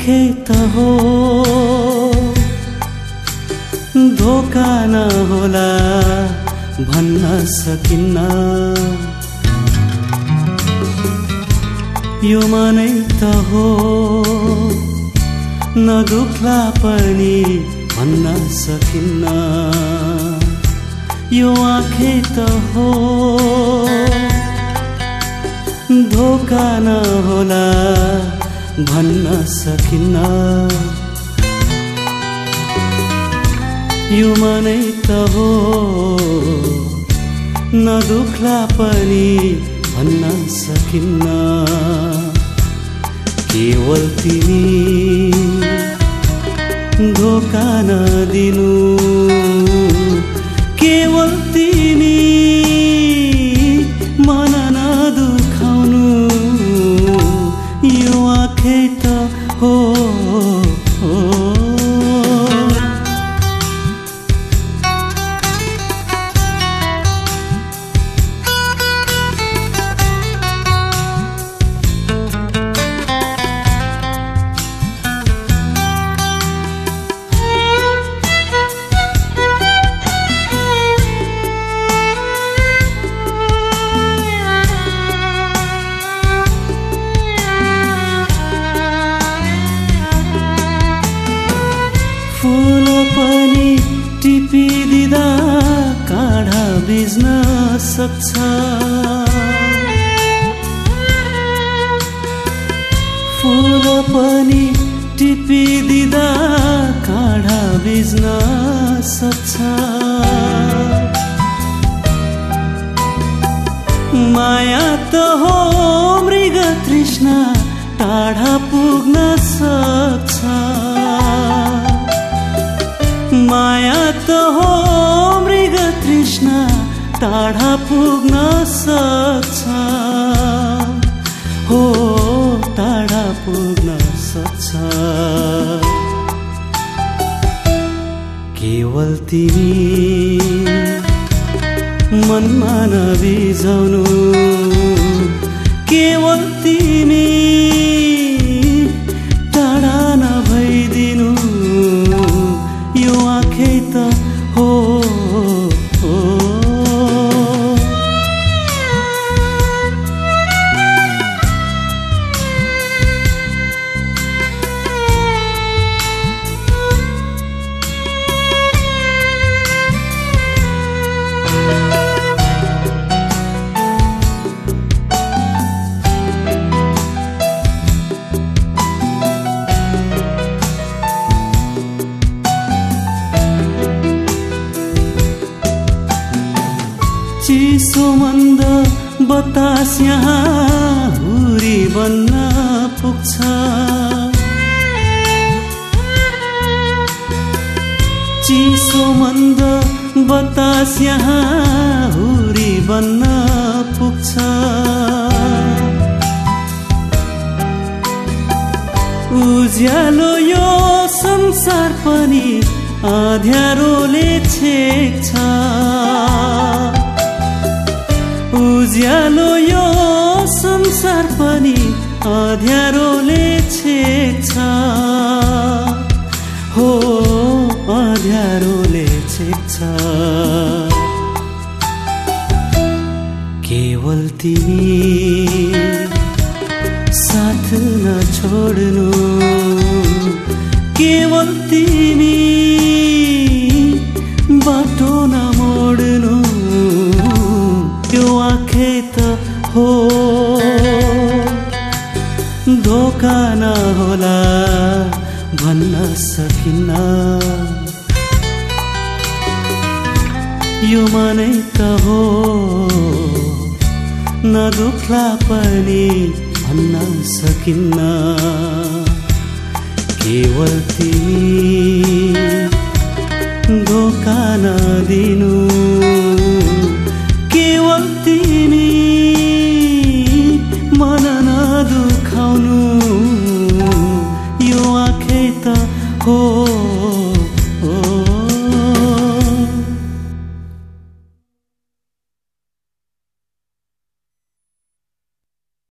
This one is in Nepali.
आँखै त हो धोका नहोला भन्न सकिन्न यो मनै त हो नदुख्ला पनि भन्न सकिन्न यो आँखै त हो धोका नहोला भन्न सकिन्न यो मनै त हो नदुख्ला पनि भन्न सकिन्न केवल तिमी धोका नदिनु केवल तिमी मन नदुखाउनु यो आँखै त हो फूल पनि टिपिदिँदा काँडा बिज्न सक्छ फूल पनि टिपिदिँदा काँडा बिज्न सक्छ माया त हो मृग तृष्णा टाढा पुग्न सक्छ माया त हो मृग तृष्णा टाढा पुग्न सक्छ हो टाढा पुग्न सक्छ केवल तिमी मनमा नबिजाउनु केवल तिमी टाढा नभइदिनु यो आँखै त हो चिसो मन्द बतास यहाँ हुरी बन्न पुग्छ चिसो मन्द बतास यहाँ हुरी बन्न पुग्छ उज्यालो यो संसार पनि अँध्यारोले छेक्छ उज्यालो यो संसार पनि अँध्यारोले छेक्छ हो अँध्यारोले छेक्छ केवल तिमी साथ नछोड्नु केवल तिमी बाटो नमोड्नु यो आँखै त हो धोका नहोला भन्न सकिन्न यो मनै त हो नदुख्ला पनि भन्न सकिन्न केवल तिमी धोका नदिनु केवल तिमी मन नदुखाउनु